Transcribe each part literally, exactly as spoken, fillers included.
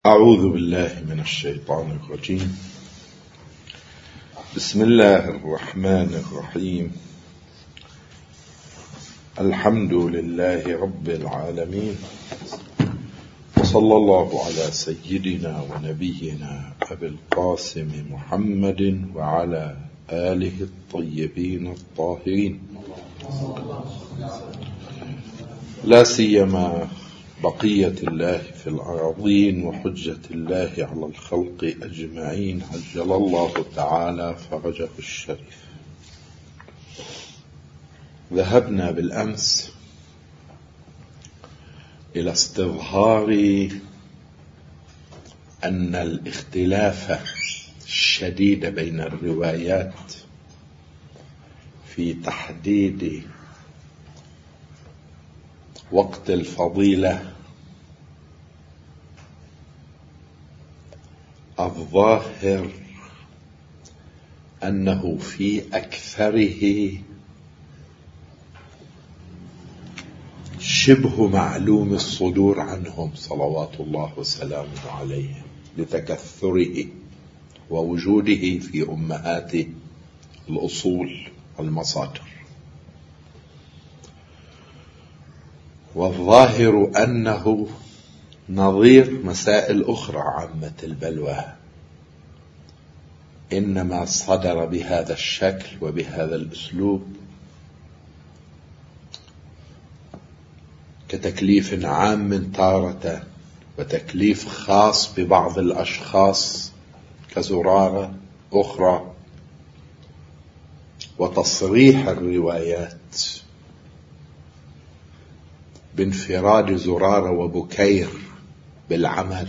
أعوذ بالله من الشيطان الرجيم. بسم الله الرحمن الرحيم. الحمد لله رب العالمين، وصلى الله على سيدنا ونبينا أبي القاسم محمد وعلى آله الطيبين الطاهرين، لا سيما بقية الله في الأراضين وحجة الله على الخلق أجمعين، عجل الله تعالى فرجه الشريف. ذهبنا بالأمس إلى استظهار أن الاختلاف الشديد بين الروايات في تحديد وقت الفضيلة الظاهر أنه في أكثره شبه معلوم الصدور عنهم صلوات الله وسلامه عليه، لتكثره ووجوده في أمهات الأصول المصادر. والظاهر أنه نظير مسائل أخرى عامة البلوى إنما صدر بهذا الشكل وبهذا الأسلوب، كتكليف عام تارة وتكليف خاص ببعض الأشخاص كزرارة أخرى، وتصريح الروايات بانفراد زرارة وبكير بالعمل.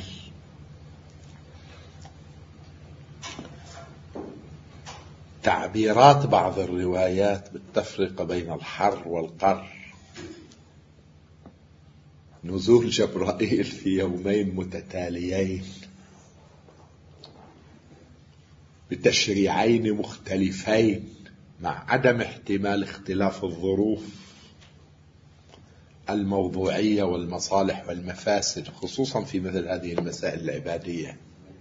تعبيرات بعض الروايات بالتفرقة بين الحر والقر، نزول جبرائيل في يومين متتاليين بتشريعين مختلفين مع عدم احتمال اختلاف الظروف الموضوعية والمصالح والمفاسد، خصوصا في مثل هذه المسائل العبادية،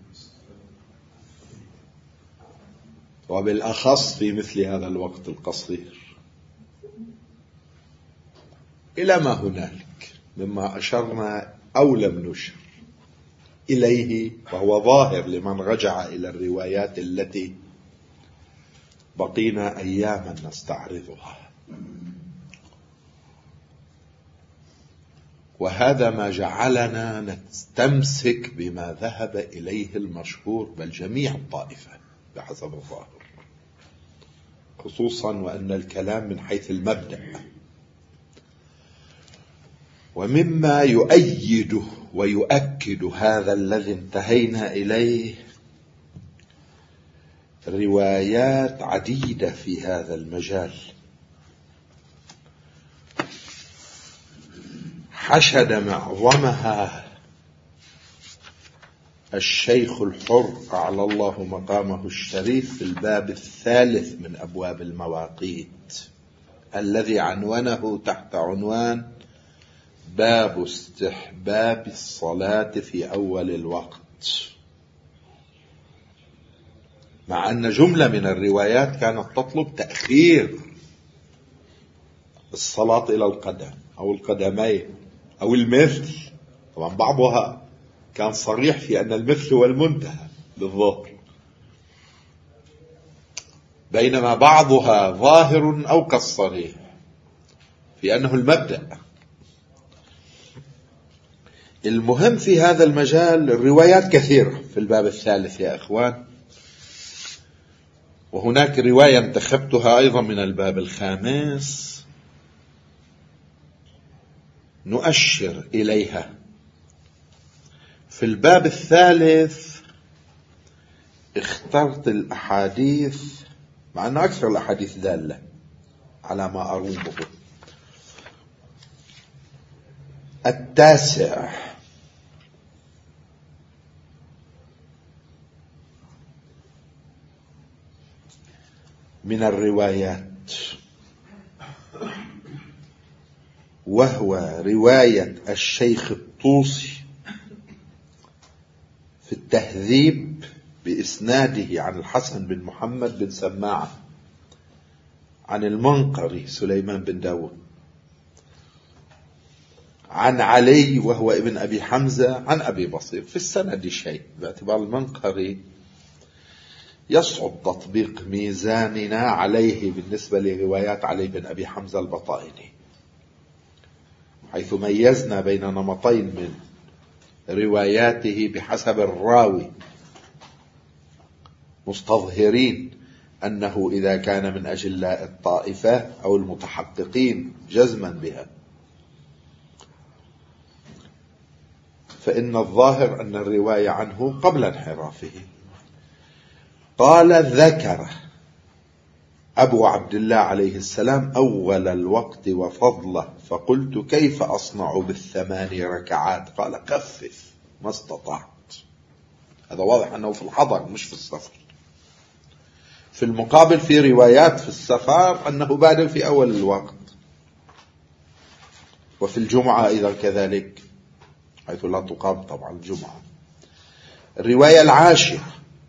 وبالأخص في مثل هذا الوقت القصير، إلى ما هنالك مما أشرنا أو لم نشر إليه، وهو ظاهر لمن رجع إلى الروايات التي بقينا أياما نستعرضها. وهذا ما جعلنا نستمسك بما ذهب إليه المشهور بل جميع الطائفة بحسب الظاهر، خصوصا وأن الكلام من حيث المبدأ. ومما يؤيد ويؤكد هذا الذي انتهينا إليه روايات عديدة في هذا المجال، حشد معظمها الشيخ الحر أعلى الله مقامه الشريف في الباب الثالث من أبواب المواقيت، الذي عنونه تحت عنوان باب استحباب الصلاة في أول الوقت، مع أن جملة من الروايات كانت تطلب تأخير الصلاة إلى القدم أو القدمين أو المثل. طبعا بعضها كان صريح في أن المثل هو المنتهى للظهر، بينما بعضها ظاهر أو كالصريح في أنه المبدأ. المهم في هذا المجال الروايات كثيرة في الباب الثالث يا أخوان، وهناك رواية انتخبتها أيضا من الباب الخامس نؤشر إليها. في الباب الثالث اخترت الأحاديث، مع أن أكثر الأحاديث دالة على ما أرومه. التاسع من الروايات، وهو رواية الشيخ الطوسي في التهذيب بإسناده عن الحسن بن محمد بن سماعة عن المنقري سليمان بن داود عن علي وهو ابن أبي حمزة عن أبي بصير. في السند شيء، باعتبار المنقري يصعب تطبيق ميزاننا عليه بالنسبة لروايات علي بن أبي حمزة البطائني، حيث ميزنا بين نمطين من رواياته بحسب الراوي، مستظهرين أنه إذا كان من أجلاء الطائفة أو المتحققين جزما بها، فإن الظاهر أن الرواية عنه قبل انحرافه. قال: ذكر أبو عبد الله عليه السلام أول الوقت وفضله، فقلت: كيف أصنع بالثماني ركعات؟ قال: خفف ما استطعت. هذا واضح أنه في الحضر مش في السفر. في المقابل في روايات في السفر أنه بادر في أول الوقت، وفي الجمعة أيضا كذلك، حيث لا تقام طبعا الجمعة. الرواية العاشرة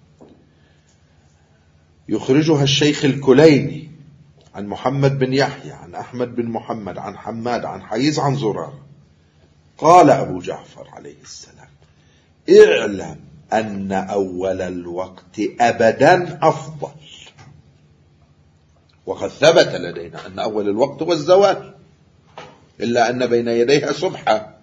يخرجها الشيخ الكليني عن محمد بن يحيى عن أحمد بن محمد عن حماد عن حيز عن زرار. قال أبو جعفر عليه السلام: اعلم أن أول الوقت أبدا أفضل. وقد ثبت لدينا أن أول الوقت هو الزوال، إلا أن بين يديها سبحة.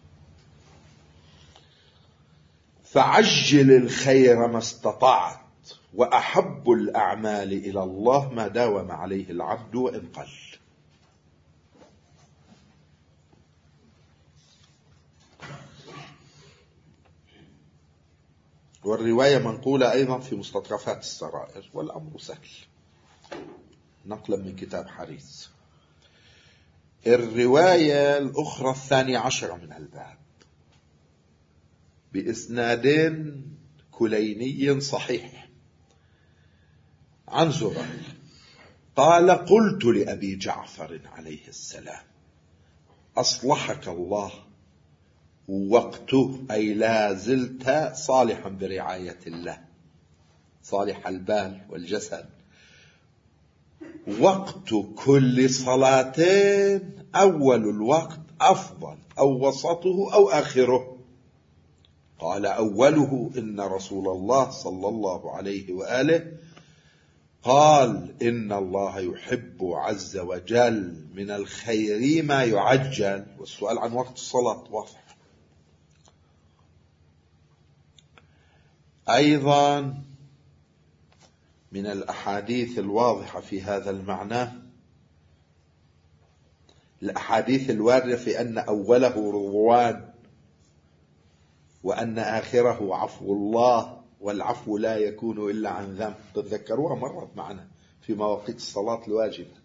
فعجل الخير ما استطعت، وأحب الأعمال إلى الله ما داوم عليه العبد وإن قل. والرواية منقولة أيضا في مستطرفات السرائر، والأمر سهل نقلا من كتاب حريص. الرواية الأخرى الثانية عشرة من الباب بإسناد كليني صحيح عن زرار قال: قلت لأبي جعفر عليه السلام: أصلحك الله، وقته أي لا زلت صالحا برعاية الله، صالح البال والجسد، وقت كل صلاتين أول الوقت أفضل أو وسطه أو آخره. قال: أوله إن رسول الله صلى الله عليه وآله قال: إن الله يحب عز وجل من الخير ما يعجل. والسؤال عن وقت الصلاة واضح. أيضا من الأحاديث الواضحة في هذا المعنى الأحاديث الواردة في أن أوله رضوان، وأن آخره عفو الله، والعفو لا يكون إلا عن ذنب. تذكروها مرت معنا في مواقيت الصلاة الواجبة.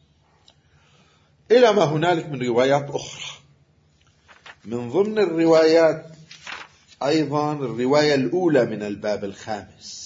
إلى ما هنالك من روايات أخرى. من ضمن الروايات أيضا الرواية الأولى من الباب الخامس،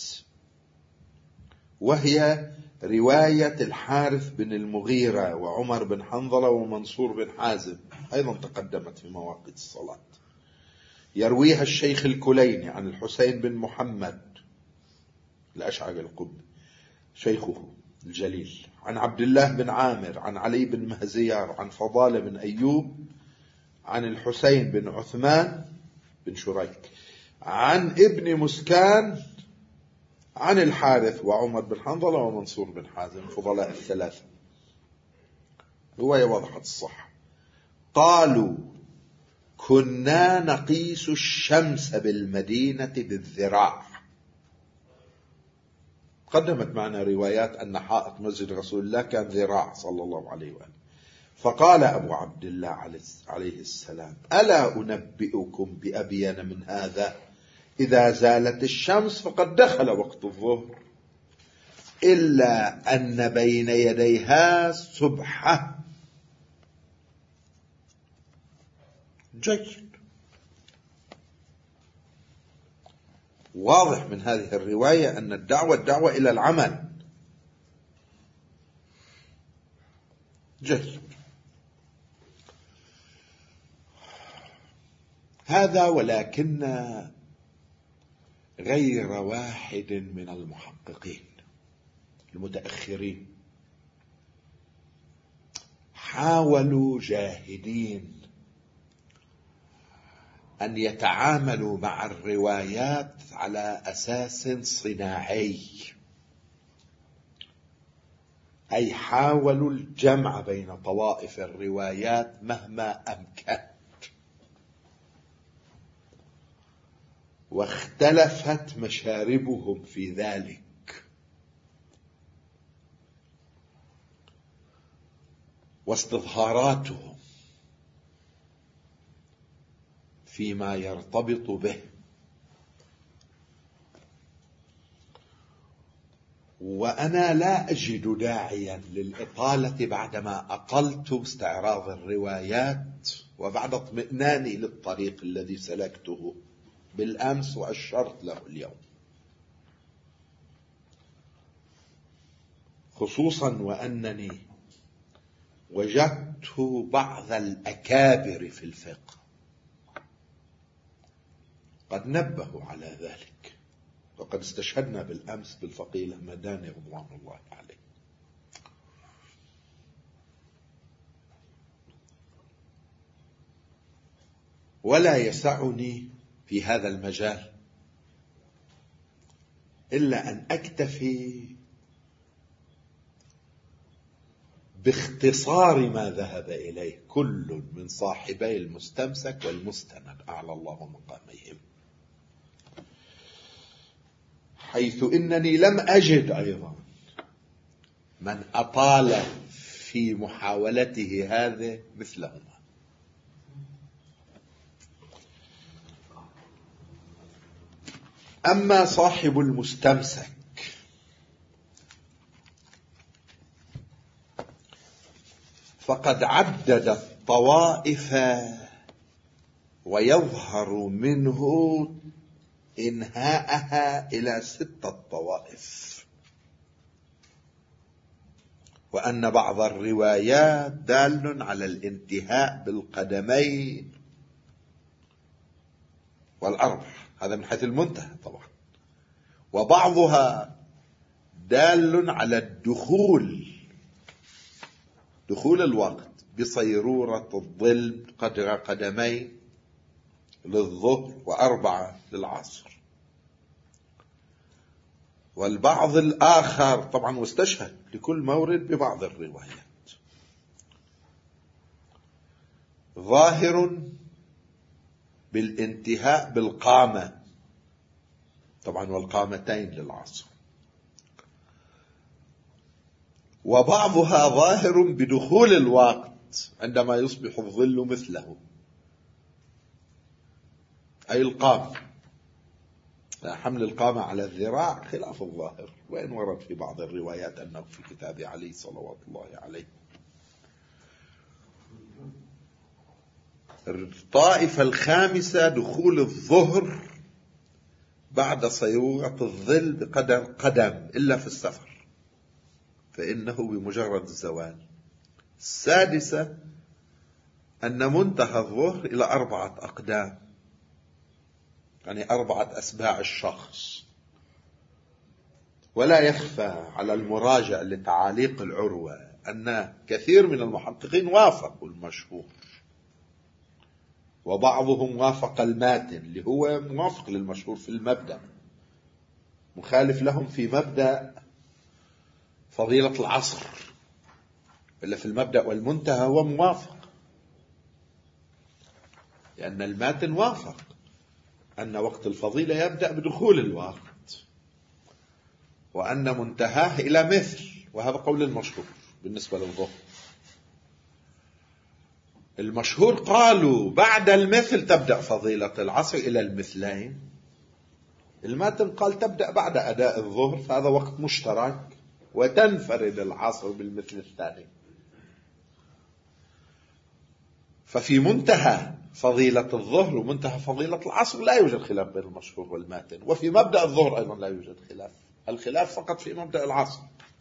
وهي رواية الحارث بن المغيرة وعمر بن حنظلة ومنصور بن حازم، أيضا تقدمت في مواقيت الصلاة. يرويها الشيخ الكليني عن الحسين بن محمد الأشعري القبي شيخه الجليل، عن عبد الله بن عامر عن علي بن مهزيار عن فضالة بن أيوب عن الحسين بن عثمان بن شريك عن ابن مسكان عن الحارث وعمر بن حنظلة ومنصور بن حازم، فضلاء الثلاثة. رواية واضحة الصح. قالوا: كنا نقيس الشمس بالمدينة بالذراع. قدمت معنا روايات أن حائط مسجد رسول الله كان ذراع صلى الله عليه وآله. فقال أبو عبد الله عليه السلام: ألا أنبئكم بأبين من هذا؟ إذا زالت الشمس فقد دخل وقت الظهر، إلا أن بين يديها سبحة. جيد. واضح من هذه الرواية أن الدعوة الدعوة إلى العمل. جيد. هذا ولكن غير واحد من المحققين المتأخرين حاولوا جاهدين أن يتعاملوا مع الروايات على أساس صناعي، أي حاولوا الجمع بين طوائف الروايات مهما أمكن، واختلفت مشاربهم في ذلك. واستظهاراتهم فيما يرتبط به. وأنا لا أجد داعيا للإطالة بعدما أقلت استعراض الروايات وبعد اطمئناني للطريق الذي سلكته بالأمس وأشرت له اليوم، خصوصا وأنني وجدت بعض الأكابر في الفقه قد نبهوا على ذلك، وقد استشهدنا بالأمس بالفقيه الهمداني رضوان الله عليه. ولا يسعني في هذا المجال إلا أن أكتفي باختصار ما ذهب إليه كل من صاحبي المستمسك والمستند أعلى الله مقاميهم، حيث إنني لم أجد أيضا من أطال في محاولته هذه مثلهما. أما صاحب المستمسك فقد عدد الطوائف ويظهر منه إنهاءها إلى ستة طوائف، وأن بعض الروايات دال على الانتهاء بالقدمين والأربع، هذا من حيث المنتهى طبعا، وبعضها دال على الدخول دخول الوقت بصيرورة الظل قدر قدمين للظهر وأربعة للعصر. والبعض الآخر طبعا واستشهد لكل مورد ببعض الروايات ظاهر بالانتهاء بالقامة طبعا والقامتين للعصر، وبعضها ظاهر بدخول الوقت عندما يصبح الظل مثله، أي القامة، حمل القامة على الذراع خلاف الظاهر، وإن ورد في بعض الروايات أنه في كتاب علي صلوات الله عليه. الطائفة الخامسة دخول الظهر بعد صيرورة الظل بقدر قدم إلا في السفر فإنه بمجرد الزوال. السادسة أن منتهى الظهر إلى أربعة أقدام، يعني أربعة أسباع الشخص. ولا يخفى على المراجع لتعاليق العروة أن كثير من المحققين وافقوا المشهور، وبعضهم وافق الماتن اللي هو موافق للمشهور في المبدأ، مخالف لهم في مبدأ فضيلة العصر، إلا في المبدأ والمنتهى هو موافق، لأن الماتن وافق أن وقت الفضيلة يبدأ بدخول الوقت وأن منتهاه إلى مثل، وهذا قول المشهور بالنسبة للظهر. المشهور قالوا بعد المثل تبدأ فضيلة العصر إلى المثلين، الماتن قال تبدأ بعد أداء الظهر، فهذا وقت مشترك وتنفرد العصر بالمثل الثاني. ففي منتهى فضيلة الظهر ومنتهى فضيلة العصر لا يوجد خلاف بين المشهور والماتن، وفي مبدأ الظهر أيضا لا يوجد خلاف، الخلاف فقط في مبدأ العصر.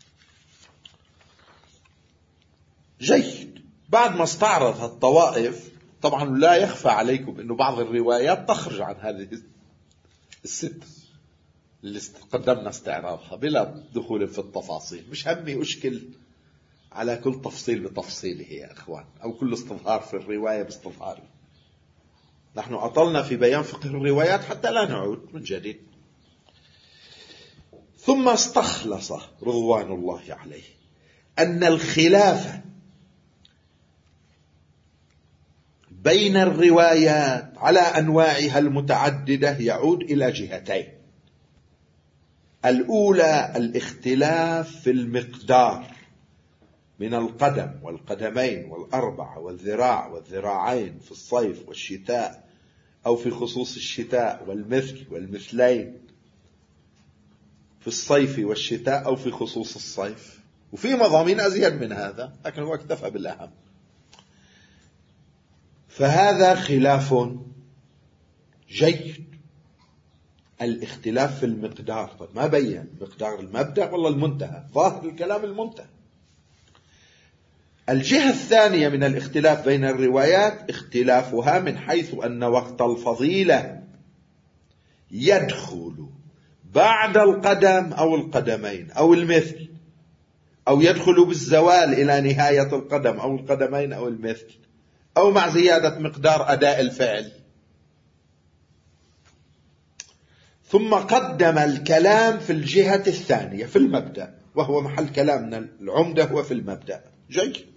جيد. بعد ما استعرض الطوائف، طبعا لا يخفى عليكم أن بعض الروايات تخرج عن هذه الستة، اللي قدمنا استعراضها بلا دخول في التفاصيل. مش همي أشكل على كل تفصيل بتفصيله يا أخوان، أو كل استظهار في الرواية باستظهاره. نحن أطلنا في بيان فقه الروايات حتى لا نعود من جديد. ثم استخلص رضوان الله عليه أن الخلاف بين الروايات على أنواعها المتعددة يعود إلى جهتين. الأولى الاختلاف في المقدار من القدم والقدمين والأربعة والذراع والذراعين في الصيف والشتاء، أو في خصوص الشتاء، والمثل والمثلين في الصيف والشتاء، أو في خصوص الصيف. وفي مضامين أزيد من هذا، لكن هو اكتفى بالأهم. فهذا خلاف جيد، الاختلاف في المقدار. طيب ما بين مقدار المبدأ ولا المنتهى؟ ظاهر الكلام المنتهى. الجهة الثانية من الاختلاف بين الروايات اختلافها من حيث أن وقت الفضيلة يدخل بعد القدم أو القدمين أو المثل، أو يدخل بالزوال إلى نهاية القدم أو القدمين أو المثل، أو مع زيادة مقدار أداء الفعل. ثم قدم الكلام في الجهة الثانية في المبدأ، وهو محل كلامنا العمدة هو في المبدأ. جيد.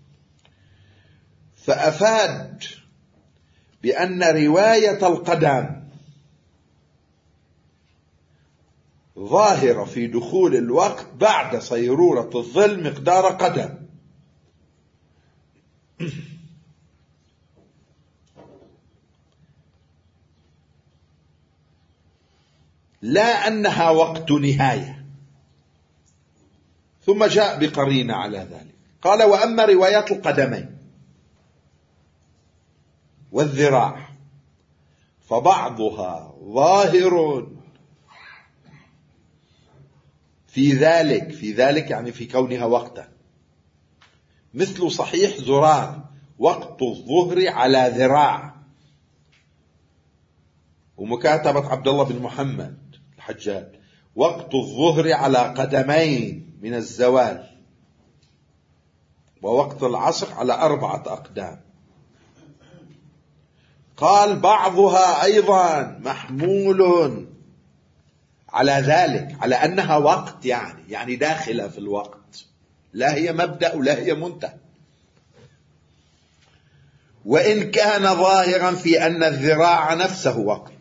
فأفاد بأن رواية القدم ظاهرة في دخول الوقت بعد صيرورة الظل مقدار قدم، لا أنها وقت نهاية. ثم جاء بقرينة على ذلك، قال: وأما روايات القدمين والذراع فبعضها ظاهر في ذلك، في ذلك يعني في كونها وقتا، مثل صحيح زرار وقت الظهر على ذراع، ومكاتبة عبد الله بن محمد الحجاج وقت الظهر على قدمين من الزوال، ووقت العصر على أربعة أقدام. قال: بعضها أيضا محمول على ذلك، على أنها وقت، يعني يعني داخلة في الوقت، لا هي مبدأ ولا هي منتهى. وإن كان ظاهرا في أن الذراع نفسه وقت،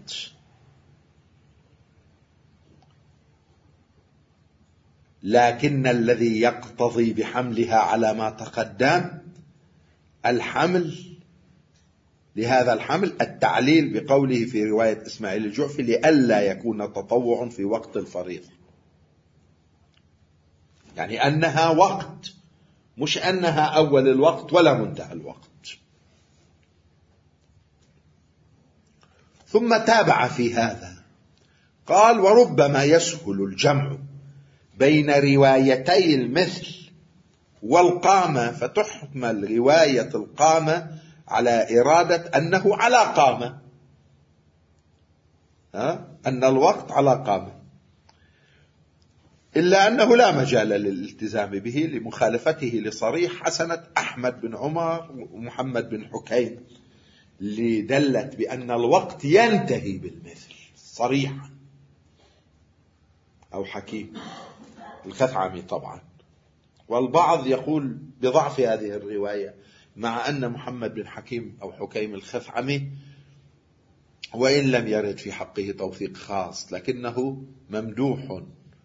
لكن الذي يقتضي بحملها على ما تقدم الحمل لهذا الحمل التعليل بقوله في رواية إسماعيل الجعفي: لئلا يكون تطوع في وقت الفريضة، يعني أنها وقت، مش أنها أول الوقت ولا منتهى الوقت. ثم تابع في هذا قال: وربما يسهل الجمع بين روايتي المثل والقامة، فتحمل رواية القامة على إرادة أنه على قامة، ها؟ أن الوقت على قامة، إلا أنه لا مجال للالتزام به لمخالفته لصريح حسنة أحمد بن عمر ومحمد بن حكيم، اللي دلت بأن الوقت ينتهي بالمثل صريحا، أو حكيم الخثعمي طبعا. والبعض يقول بضعف هذه الرواية، مع أن محمد بن حكيم أو حكيم الخثعمي وإن لم يرد في حقه توثيق خاص، لكنه ممدوح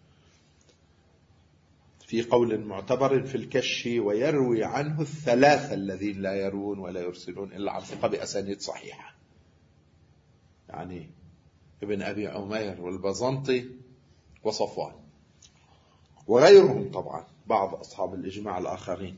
في قول معتبر في الكشي، ويروي عنه الثلاثة الذين لا يروون ولا يرسلون إلا عن ثقة بأسانيد صحيحة، يعني ابن أبي عمير والبزنطي وصفوان وغيرهم طبعا، بعض أصحاب الإجماع الآخرين.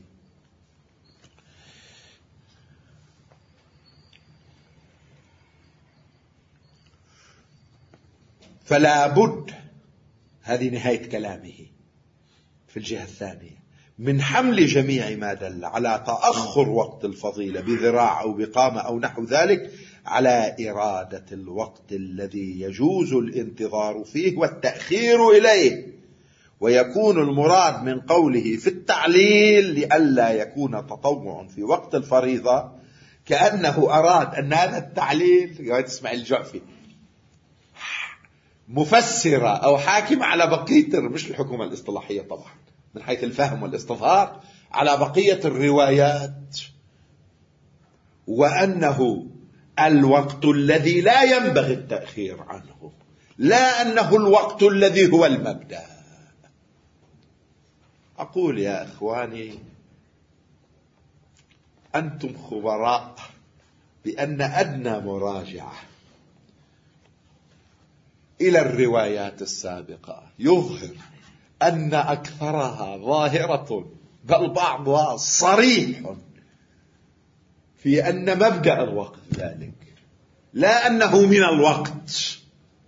فلا بد، هذه نهاية كلامه في الجهة الثانية، من حمل جميع ما دل على تأخر وقت الفضيلة بذراع أو بقامة أو نحو ذلك على إرادة الوقت الذي يجوز الانتظار فيه والتأخير إليه، ويكون المراد من قوله في التعليل لئلا يكون تطوع في وقت الفريضة كأنه أراد أن هذا التعليل، تسمع الجعفي، مفسرة أو حاكم على بقية، مش الحكومة الاصطلاحية طبعا من حيث الفهم والاستظهار، على بقية الروايات، وأنه الوقت الذي لا ينبغي التأخير عنه، لا أنه الوقت الذي هو المبدأ. أقول يا إخواني أنتم خبراء بأن أدنى مراجعة إلى الروايات السابقة يظهر أن أكثرها ظاهرة بل بعضها صريح في أن مبدأ الوقت ذلك، لا أنه من الوقت.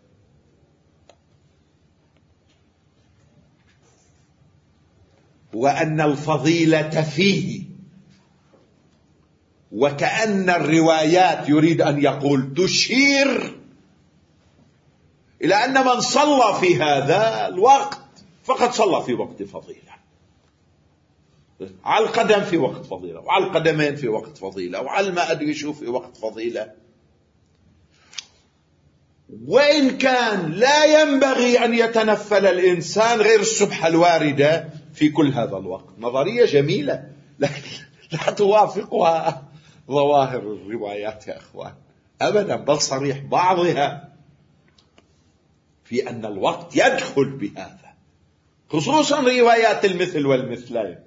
وأن الفضيلة فيه، وكأن الروايات يريد أن يقول تشير إلى أن من صلى في هذا الوقت فقد صلى في وقت فضيلة، على القدم في وقت فضيلة، وعلى القدمين في وقت فضيلة، وعلى ما أدري شو في وقت فضيلة، وإن كان لا ينبغي أن يتنفل الإنسان غير السبحة الواردة في كل هذا الوقت. نظرية جميلة لكن لا توافقها ظواهر الروايات يا أخوان أبدا، بل صريح بعضها في أن الوقت يدخل بهذا، خصوصا روايات المثل والمثلين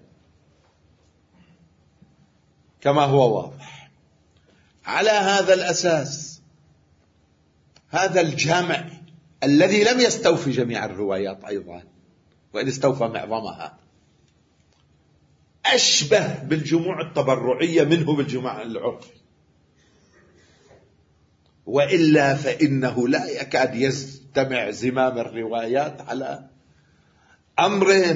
كما هو واضح. على هذا الأساس هذا الجامع الذي لم يستوفي جميع الروايات أيضا وإن استوفى معظمها أشبه بالجموع التبرعية منه بالجموع العرفي، وإلا فإنه لا يكاد يجتمع زمام الروايات على أمر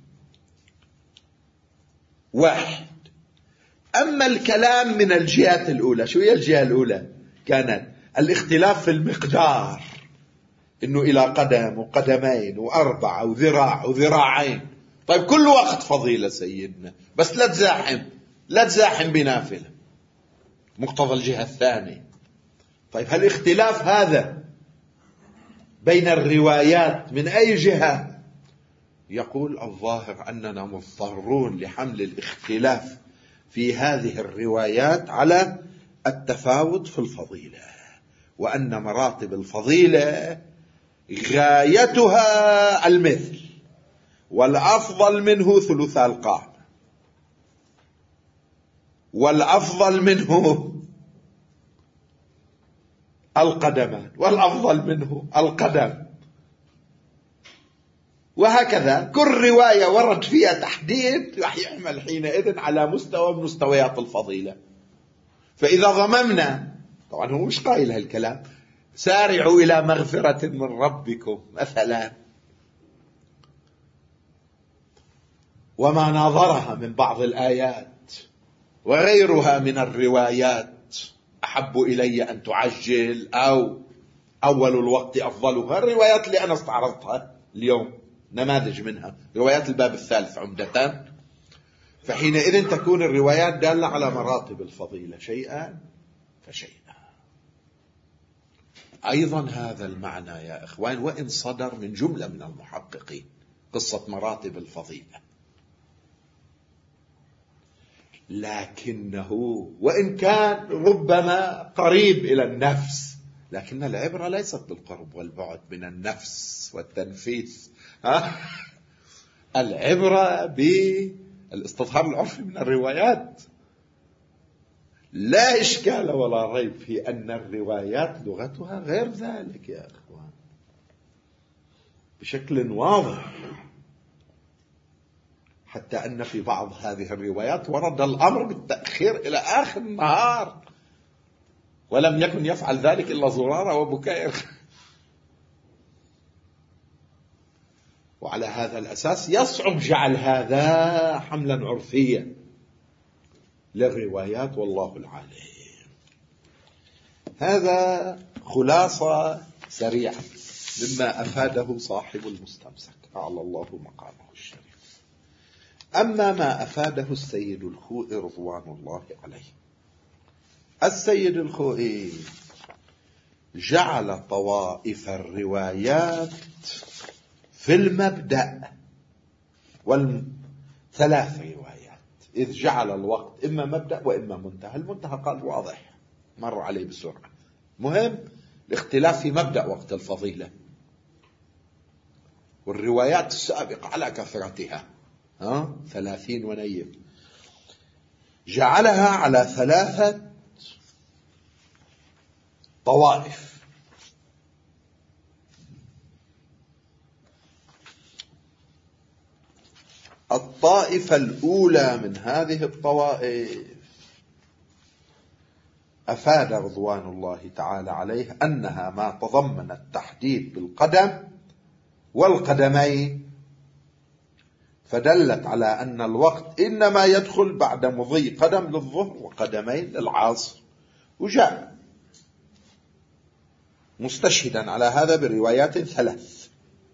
واحد. أما الكلام من الجهات الأولى، شو هي الجهة الأولى؟ كانت الاختلاف في المقدار، إنه إلى قدم وقدمين وأربعة وذراع وذراعين. طيب كل وقت فضيلة سيدنا، بس لا تزاحم لا تزاحم بنافلة، مقتضى الجهة الثانية. طيب هل الاختلاف هذا بين الروايات من أي جهة؟ يقول الظاهر أننا مضطرون لحمل الاختلاف في هذه الروايات على التفاوت في الفضيلة، وأن مراتب الفضيلة غايتها المثل، والأفضل منه ثلث القاع، والأفضل منه القدمان، والأفضل منه القدم، وهكذا كل رواية ورد فيها تحديد راح يحمل حينئذ على مستوى من مستويات الفضيلة. فإذا ضممنا، طبعا هو مش قائل هالكلام، سارعوا إلى مغفرة من ربكم مثلا، وما ناظرها من بعض الآيات وغيرها من الروايات، أحب إلي أن تعجل، أو أول الوقت أفضلها، الروايات اللي أنا استعرضتها اليوم نماذج منها، روايات الباب الثالث عمدة. فحينئذ تكون الروايات دالة على مراتب الفضيلة شيئا فشيئا. أيضا هذا المعنى يا إخوان وإن صدر من جملة من المحققين، قصة مراتب الفضيلة، لكنه وإن كان ربما قريب إلى النفس، لكن العبرة ليست بالقرب والبعد من النفس والتنفيذ، العبرة بالاستظهار العرفي من الروايات. لا إشكال ولا ريب في أن الروايات لغتها غير ذلك يا أخوان بشكل واضح، حتى أن في بعض هذه الروايات ورد الأمر بالتأخير إلى آخر النهار، ولم يكن يفعل ذلك إلا زرارة وبكير. وعلى هذا الأساس يصعب جعل هذا حملا عرفيا للروايات، والله العالم. هذا خلاصة سريعة مما أفاده صاحب المستمسك أعلى الله مقامه الشريف. أما ما أفاده السيد الخوئي رضوان الله عليه، السيد الخوئي جعل طوائف الروايات في المبدأ والثلاث روايات، إذ جعل الوقت إما مبدأ وإما منتهى. المنتهى قال واضح مر عليه بسرعة، مهم الاختلاف في مبدأ وقت الفضيلة، والروايات السابقة على كثرتها ها ثلاثين ونيف، جعلها على ثلاثة طوائف. الطائفة الأولى من هذه الطوائف أفاد رضوان الله تعالى عليه أنها ما تضمن التحديد بالقدم والقدمين، فدلت على أن الوقت إنما يدخل بعد مضي قدم للظهر وقدمين للعصر، وجاء مستشهدا على هذا بروايات ثلاث.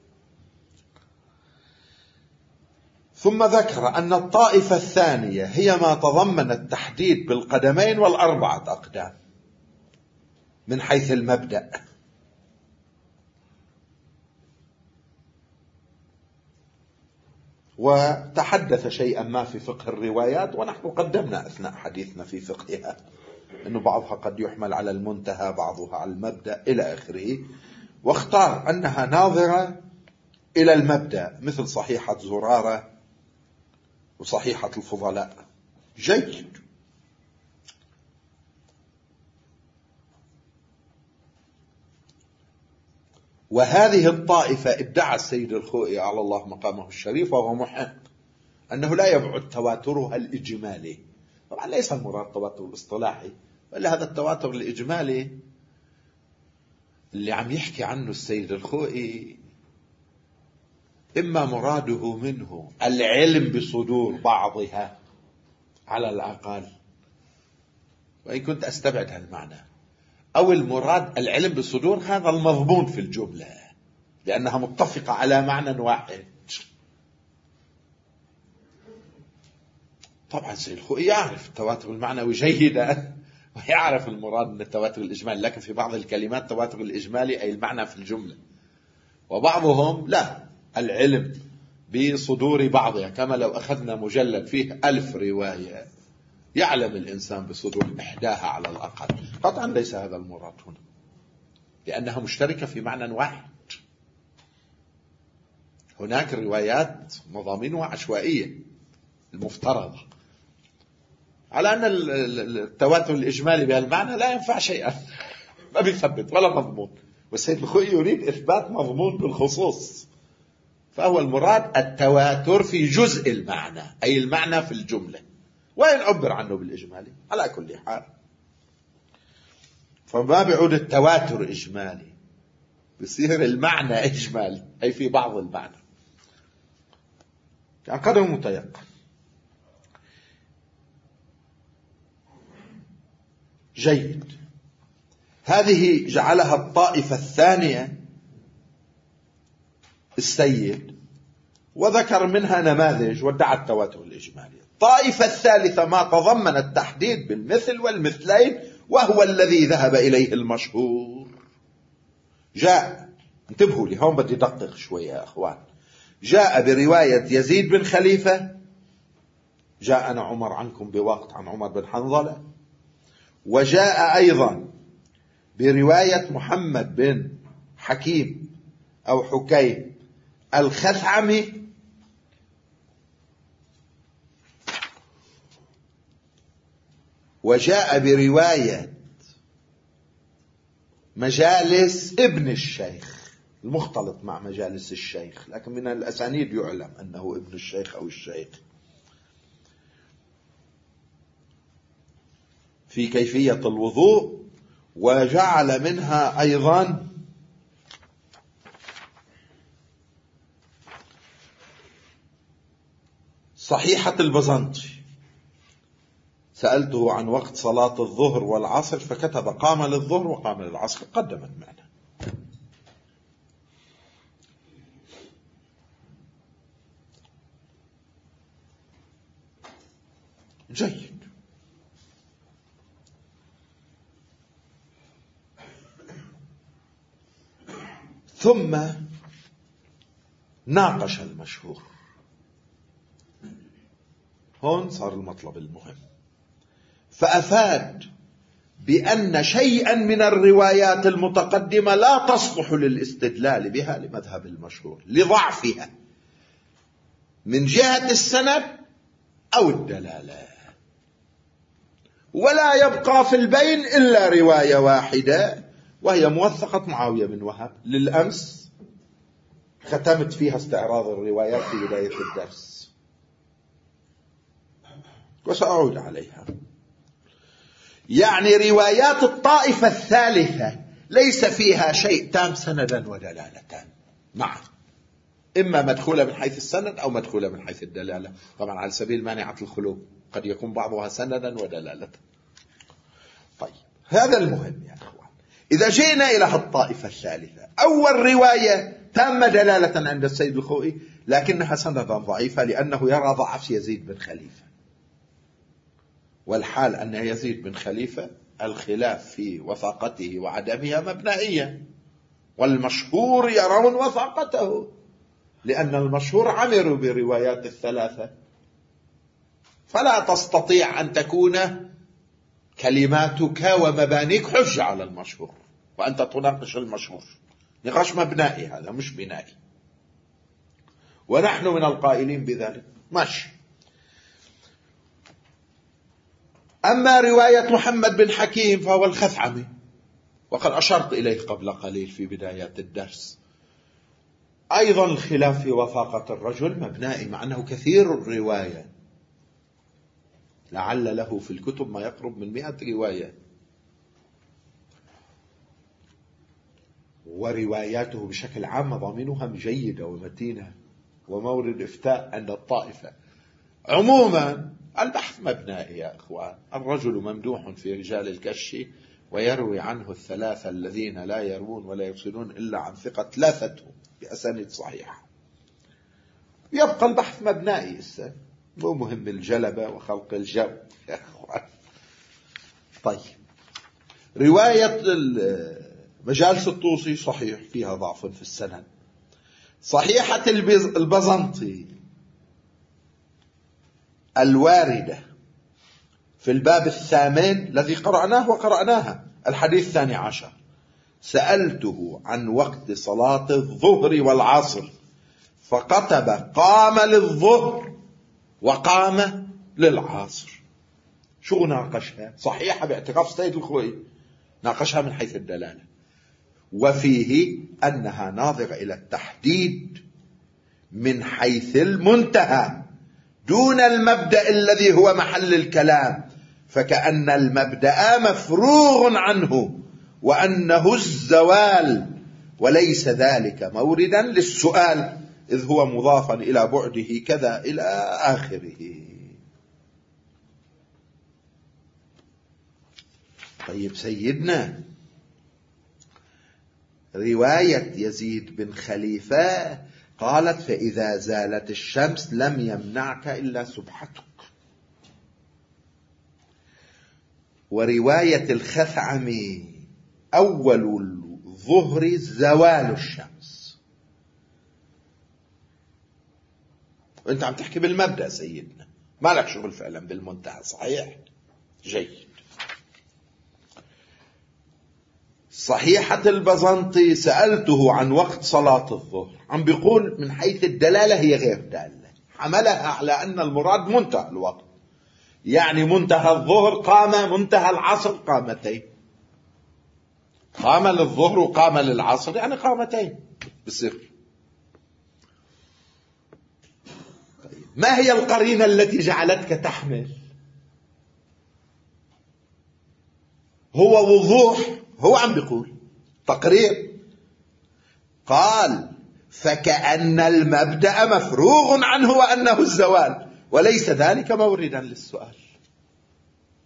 ثم ذكر أن الطائفة الثانية هي ما تضمن التحديد بالقدمين والأربعة أقدام من حيث المبدأ، وتحدث شيئا ما في فقه الروايات، ونحن قدمنا أثناء حديثنا في فقهها أن بعضها قد يحمل على المنتهى بعضها على المبدأ إلى آخره، واختار أنها ناظرة إلى المبدأ مثل صحيحة زرارة وصحيحة الفضلاء. جيد. وهذه الطائفة ادعى السيد الخوئي على الله مقامه الشريف وهو محق أنه لا يبعد تواترها الإجمالي. طبعا ليس المراد تواتر الاصطلاحي، بل هذا التواتر الإجمالي اللي عم يحكي عنه السيد الخوئي إما مراده منه العلم بصدور بعضها على الأقل، وإن كنت أستبعد هالمعنى، أو المراد العلم بصدور هذا المضمون في الجملة لأنها متفقة على معنى واحد. طبعا السيد الخوئي يعرف التواتر المعنوي جيدا ويعرف المراد من التواتر الإجمالي، لكن في بعض الكلمات التواتر الإجمالي أي المعنى في الجملة، وبعضهم لا، العلم بصدور بعضها، كما لو أخذنا مجلد فيه ألف رواية يعلم الإنسان بصدور إحداها على الأقل. قطعا ليس هذا المراد هنا لأنها مشتركة في معنى واحد. هناك روايات مضامينها عشوائية المفترضة، على أن التواتر الإجمالي بهالمعنى لا ينفع شيئا، ما بيثبت ولا مضمون، والسيد الخوئي يريد إثبات مضمون بالخصوص، فهو المراد التواتر في جزء المعنى أي المعنى في الجملة، وإن عبر عنه بالإجمالي على كل حال. فما بيعود التواتر إجمالي، بيصير المعنى إجمالي أي في بعض المعنى، يعني قدر متيقن. جيد. هذه جعلها الطائفة الثانية السيد، وذكر منها نماذج وادعى التواتر الإجمالي. الطائفة الثالثة ما تضمن التحديد بالمثل والمثلين، وهو الذي ذهب إليه المشهور. جاء، انتبهوا لي هون بدي دقق شوية يا أخوان، جاء برواية يزيد بن خليفة جاءنا عمر عنكم بوقت عن عمر بن حنظلة، وجاء أيضا برواية محمد بن حكيم أو حكيم الخثعمي وجاء برواية مجالس ابن الشيخ المختلط مع مجالس الشيخ، لكن من الأسانيد يعلم أنه ابن الشيخ أو الشيخ، في كيفية الوضوء. وجعل منها أيضا صحيحة البزنطي سألته عن وقت صلاة الظهر والعصر فكتب قام للظهر وقام للعصر، قدمت معنا. جيد. ثم ناقش المشهور. هون صار المطلب المهم، فأفاد بأن شيئا من الروايات المتقدمة لا تصلح للاستدلال بها لمذهب المشهور لضعفها من جهة السند أو الدلالة، ولا يبقى في البين إلا رواية واحدة وهي موثقة معاوية بن وهب. للأمس ختمت فيها استعراض الروايات في بداية الدرس وسأعود عليها. يعني روايات الطائفة الثالثة ليس فيها شيء تام سندا ودلالة معا، إما مدخولة من حيث السند أو مدخولة من حيث الدلالة، طبعا على سبيل مانعة الخلو، قد يكون بعضها سندا ودلالة. طيب هذا المهم يا أخوان. إذا جئنا إلى الطائفة الثالثة، أول رواية تامة دلالة عند السيد الخوئي لكنها سندا ضعيفة لأنه يرى ضعف يزيد بن خليفة، والحال أن يزيد بن خليفة الخلاف في وثاقته وعدمها مبنائيا، والمشهور يرون وثاقته لأن المشهور عمروا بروايات الثلاثة، فلا تستطيع أن تكون كلماتك ومبانيك حجة على المشهور وأنت تناقش المشهور. نقاش مبنائي هذا مش بنائي، ونحن من القائلين بذلك. ماشي. أما رواية محمد بن حكيم فهو الخثعمي، وقد أشرت إليه قبل قليل في بدايات الدرس. أيضا الخلاف في وثاقة الرجل مبنائي، مع أنه كثير الرواية، لعل له في الكتب ما يقرب من مئة رواية، ورواياته بشكل عام مضامينها جيدة ومتينة ومورد إفتاء عند الطائفة. عموما البحث مبنائي يا أخوان. الرجل ممدوح في رجال الكش ويروي عنه الثلاثة الذين لا يروون ولا يرسلون إلا عن ثقة ثلاثتهم بأسانيد صحيحة. يبقى البحث مبنائي. مو مهم الجلبة وخلق الجو يا أخوان. طيب رواية مجالس الطوسي صحيح فيها ضعف في السند. صحيحة البزنطي الواردة في الباب الثامن الذي قرأناه وقرأناها الحديث الثاني عشر، سألته عن وقت صلاة الظهر والعصر فكتب قام للظهر وقام للعصر. شو ناقشها؟ صحيحة باعتراف السيد الخوئي، ناقشها من حيث الدلالة، وفيه أنها ناظرة إلى التحديد من حيث المنتهى دون المبدأ الذي هو محل الكلام، فكأن المبدأ مفروغ عنه وأنه الزوال، وليس ذلك موردا للسؤال إذ هو مضافا إلى بعده كذا إلى آخره. طيب سيدنا، رواية يزيد بن خليفة قالت فإذا زالت الشمس لم يمنعك إلا سبحتك، ورواية الخثعمي أول الظهر زوال الشمس. وانت عم تحكي بالمبدأ سيدنا، ما لك شغل فعلا بالمنتهى. صحيح جيد. صحيحة البزنطي سألته عن وقت صلاة الظهر، عم بيقول من حيث الدلالة هي غير دالة، حملها على أن المراد منتهى الوقت، يعني منتهى الظهر قام، منتهى العصر قامتين، قام للظهر وقام للعصر يعني قامتين بصير. طيب ما هي القرينة التي جعلتك تحمل؟ هو وضوح، هو عم بيقول تقرير، قال فكأن المبدأ مفروغ عنه وأنه الزوال وليس ذلك موردا للسؤال.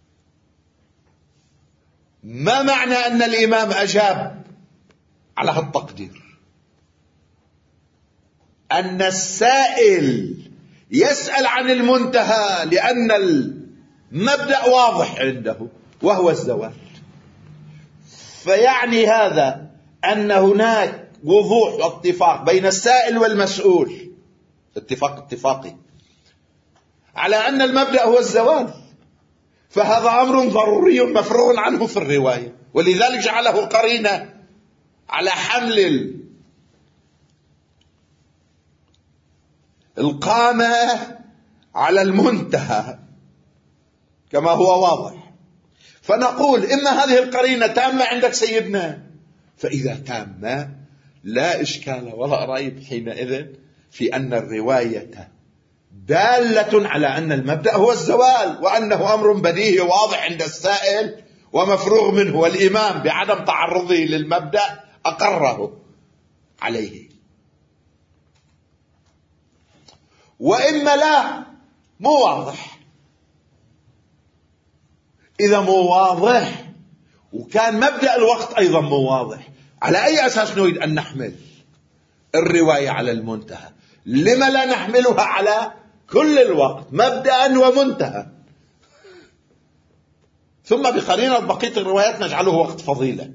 ما معنى أن الإمام أجاب على هالتقدير؟ أن السائل يسأل عن المنتهى لأن المبدأ واضح عنده وهو الزوال. فيعني هذا أن هناك وضوح واتفاق بين السائل والمسؤول، اتفاق اتفاقي، على أن المبدأ هو الزوال. فهذا أمر ضروري مفروغ عنه في الرواية، ولذلك جعله قرينة على حمل القامة على المنتهى كما هو واضح. فنقول إما هذه القرينة تامة عندك سيدنا، فإذا تامة لا إشكال ولا ريب حينئذ في أن الرواية دالة على أن المبدأ هو الزوال، وأنه أمر بديهي واضح عند السائل ومفروغ منه، والإمام بعدم تعرضه للمبدأ أقره عليه. وإما لا، مو واضح. إذا مو واضح وكان مبدأ الوقت أيضا مو واضح، على أي أساس نريد أن نحمل الرواية على المنتهى؟ لما لا نحملها على كل الوقت مبدأ ومنتهى، ثم بقرينة بقية الروايات نجعله وقت فضيلة؟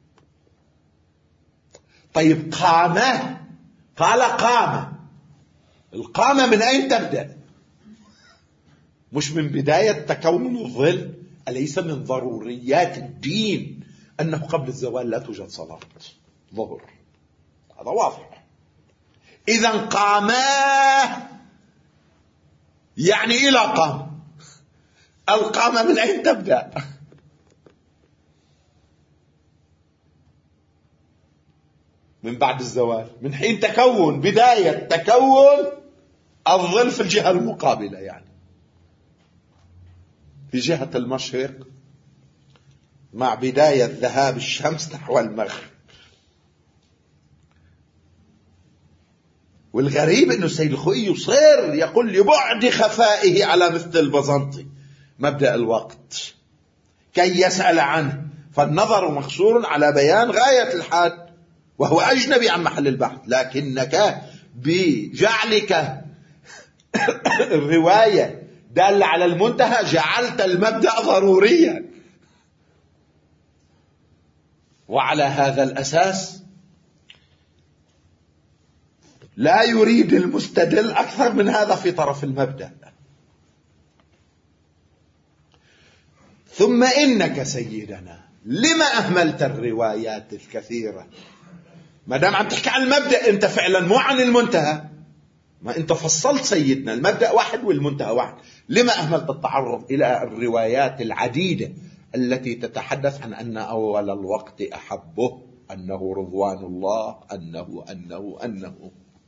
طيب قامة، قال قامة، القامة من أين تبدأ؟ مش من بداية تكون الظل؟ أليس من ضروريات الدين أنه قبل الزوال لا توجد صلاة ظهر؟ هذا واضح. إذا قاما يعني إلى قام، القامة من أين تبدأ؟ من بعد الزوال، من حين تكون، بداية تكون الظل في الجهة المقابلة، يعني في جهة المشرق مع بداية ذهاب الشمس نحو المغرب. والغريب أنه السيد الخوئي يصير يقول لبعد خفائه على مثل البزنطي مبدأ الوقت كي يسأل عنه، فالنظر مقصور على بيان غاية الحاد وهو أجنبي عن محل البحث، لكنك بجعلك الرواية دالة على المنتهى جعلت المبدأ ضروريا. وعلى هذا الأساس لا يريد المستدل أكثر من هذا في طرف المبدأ. ثم إنك سيدنا لما أهملت الروايات الكثيرة؟ ما دام عم تحكي عن المبدأ أنت فعلا مو عن المنتهى، ما أنت فصلت سيدنا المبدأ واحد والمنتهى واحد، لما أهملت التعرض إلى الروايات العديدة التي تتحدث عن أن أول الوقت أحبه، أنه رضوان الله، أنه أنه أنه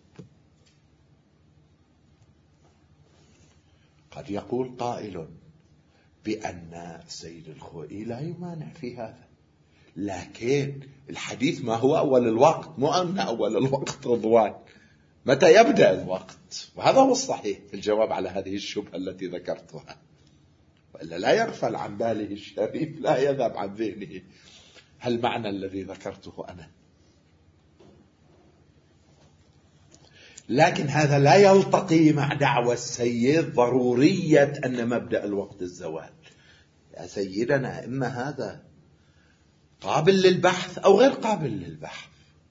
قد يقول قائل بأن السيد الخوئي لا يمانع في هذا، لكن الحديث ما هو أول الوقت، مو أن أول الوقت رضوان، متى يبدأ الوقت؟ وهذا هو الصحيح في الجواب على هذه الشبهة التي ذكرتها، وإلا لا يغفل عن باله الشريف، لا يذهب عن ذهنه هالمعنى الذي ذكرته أنا. لكن هذا لا يلتقي مع دعوى السيد ضرورية أن مبدأ الوقت الزوال. يا سيدنا إما هذا قابل للبحث أو غير قابل للبحث.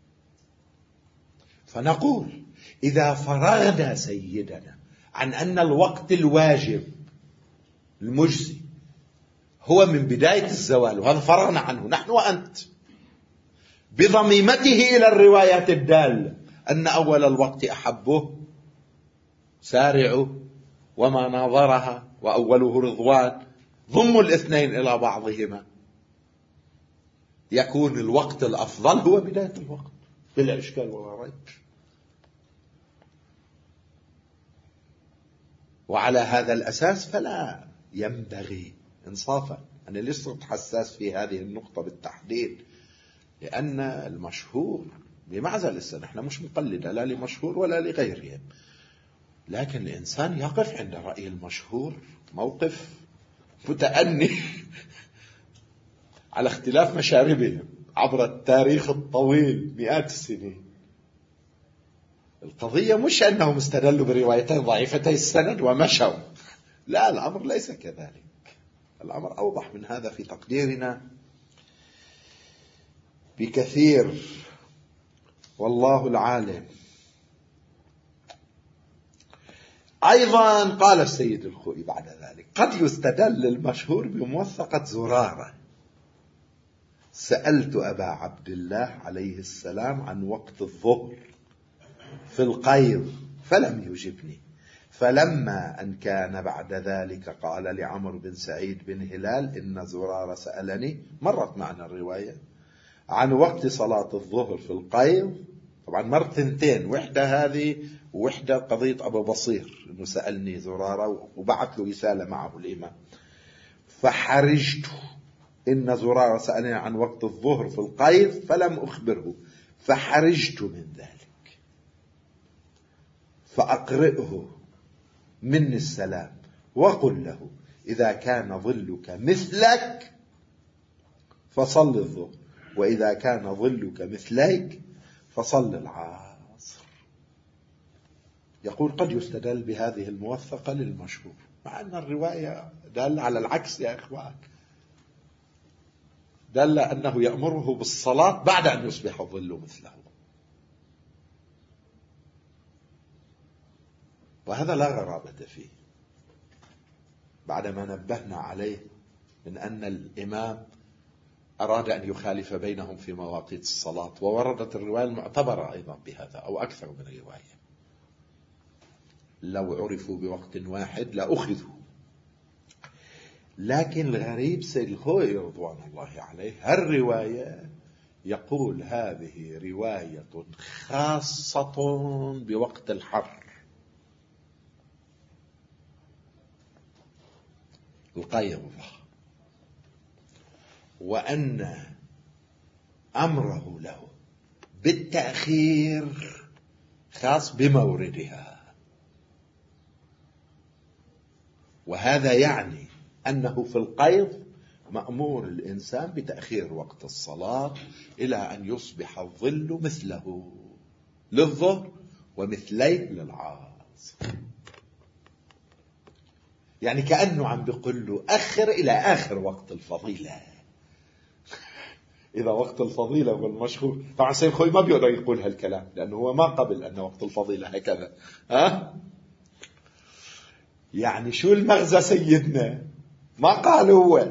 فنقول إذا فرغنا سيدنا عن أن الوقت الواجب المجزي هو من بداية الزوال، وهذا فرغنا عنه نحن وأنت بضميمته إلى الروايات الدالة أن أول الوقت أحبه، سارعوا، وما ناظرها، وأوله رضوان، ضموا الاثنين إلى بعضهما، يكون الوقت الأفضل هو بداية الوقت بلا إشكال ولا ريب. وعلى هذا الأساس فلا ينبغي إنصافا، أنا لست حساس في هذه النقطة بالتحديد، لأن المشهور بمعزل السنة، احنا مش مقلدة لا لمشهور ولا لغيرهم، لكن الإنسان يقف عند رأي المشهور موقف متأني على اختلاف مشاربهم عبر التاريخ الطويل مئات السنين. القضية مش أنهم استدلوا بروايتين ضعيفتي السند ومشوا، لا، الأمر ليس كذلك. الأمر أوضح من هذا في تقديرنا بكثير، والله العالم. أيضا قال السيد الخوئي بعد ذلك: قد يستدل المشهور بموثقة زرارة: سألت أبا عبد الله عليه السلام عن وقت الظهر في القيض فلم يجبني، فلما أن كان بعد ذلك قال لعمرو بن سعيد بن هلال: إن زرارة سألني، مرت معنا الرواية، عن وقت صلاة الظهر في القيض. طبعا مرت ثنتين، وحدة هذه ووحدة قضية أبو بصير إنه سألني زرارة وبعث له رسالة معه الإمام. فحرجت، إن زرارة سألني عن وقت الظهر في القيض فلم أخبره، فحرجت من ذلك، فأقرئه مني السلام وقل له: إذا كان ظلك مثلك فصل الظهر، وإذا كان ظلك مثليك فصل العصر. يقول: قد يستدل بهذه الموثقة للمشهور، مع أن الرواية دل على العكس يا إخوان، دل أنه يأمره بالصلاة بعد أن يصبح الظل مثله، وهذا لا غرابة فيه بعدما نبهنا عليه من أن الإمام أراد أن يخالف بينهم في مواقيت الصلاة، ووردت الرواية المعتبرة أيضا بهذا أو أكثر من رواية. لو عرفوا بوقت واحد لأخذوا. لكن الغريب سيد الخوئي رضوان الله عليه هالرواية يقول هذه رواية خاصة بوقت الحر القيض، وأن أمره له بالتأخير خاص بموردها، وهذا يعني أنه في القيض مأمور الإنسان بتأخير وقت الصلاة إلى أن يصبح الظل مثله للظهر ومثليه للعصر. يعني كأنه عم بيقول له أخر إلى آخر وقت الفضيلة. إذا وقت الفضيلة هو المشهور، طبعا سيد الخوئي ما بيقدر يقول هالكلام لأنه هو ما قبل أن وقت الفضيلة هكذا. ها؟ يعني شو المغزى سيدنا؟ ما قال هو،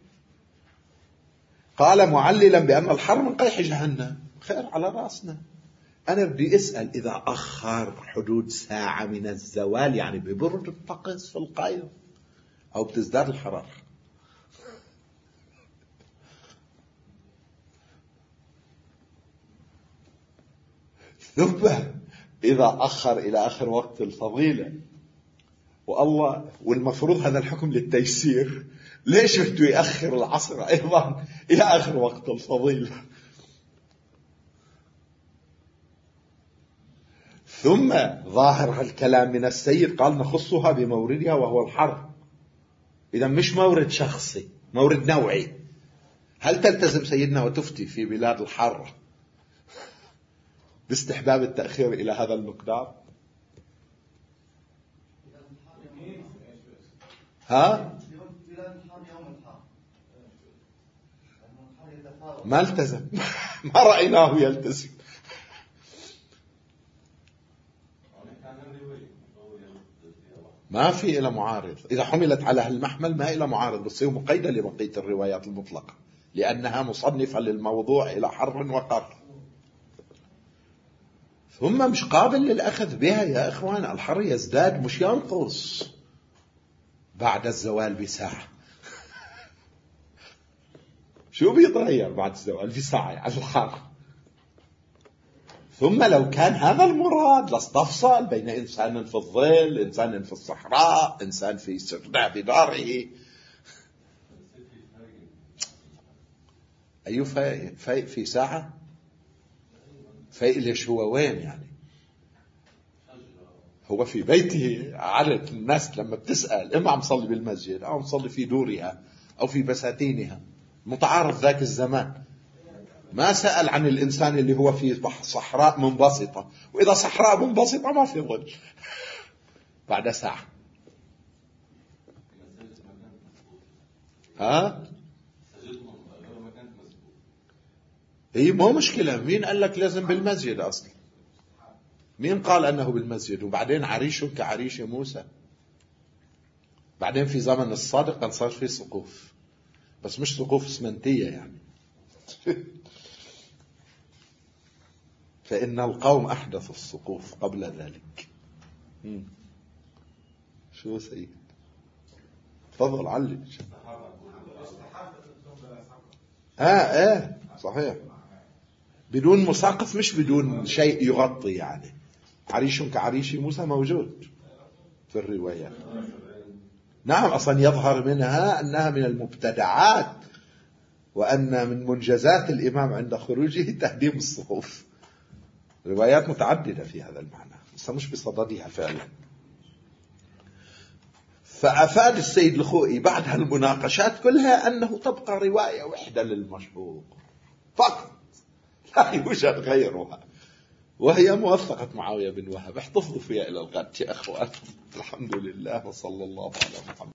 قال معللا بأن الحر من قيح جهنم. خير على رأسنا. أنا بدي أسأل: إذا أخر حدود ساعة من الزوال يعني ببرد الطقس في القيض أو بتزداد الحرارة؟ ثم إذا أخر إلى آخر وقت الفضيلة، والله والمفروض هذا الحكم للتيسير، ليش بده يأخر العصر أيضا إلى آخر وقت الفضيلة؟ ثم ظاهر هالكلام من السيد قال: نخصها بموردها وهو الحر. إذا مش مورد شخصي، مورد نوعي. هل تلتزم سيدنا وتفتي في بلاد الحر باستحباب التأخير إلى هذا المقدار؟ ها؟ ما التزم. ما رأيناه يلتزم. ما في إلى معارض، إذا حملت على هالمحمل ما إلى معارض، بس هي مقيدة لبقية الروايات المطلقة لأنها مصنفة للموضوع إلى حر وقر. ثم مش قابل للأخذ بها يا إخوان. الحر يزداد مش ينقص بعد الزوال بساعة. شو بيتغير بعد الزوال بساعة على الحر؟ ثم لو كان هذا المراد لاستفصل بين إنسان في الظل، إنسان في الصحراء، إنسان في سرداب داره. أي فايق فايق في ساعة؟ فايق ليش؟ هو وين يعني؟ هو في بيته. عادة الناس لما بتسأل إما عم صلي بالمسجد أو عم صلي في دورها أو في بساتينها. متعارف ذاك الزمان، ما سأل عن الإنسان اللي هو في صحراء منبسطة، وإذا صحراء منبسطة ما في ظل بعد ساعة. ها هي مو مشكلة، مين قال لك لازم بالمسجد أصلا؟ مين قال أنه بالمسجد؟ وبعدين عريش كعريش موسى. بعدين في زمن الصادق كان صار في سقوف، بس مش سقوف اسمنتية يعني. فإن القوم أحدثوا السقوف قبل ذلك. مم. شو سيد؟ تفضل علي. آه آه صحيح، بدون مساقف، مش بدون شيء يغطي يعني. عريش كعريش موسى موجود في الرواية. نعم، أصلا يظهر منها أنها من المبتدعات، وأن من منجزات الإمام عند خروجه تهديم الصفوف. روايات متعددة في هذا المعنى، بس مش بصددها فعلا. فأفاد السيد الخوئي بعد هالمناقشات كلها أنه تبقى رواية وحدة للمشهور فقط، لا يوجد غيرها، وهي موثقة معاوية بن وهب. احتفظوا فيها إلى الغد يا أخوان. الحمد لله، وصلى الله على محمد.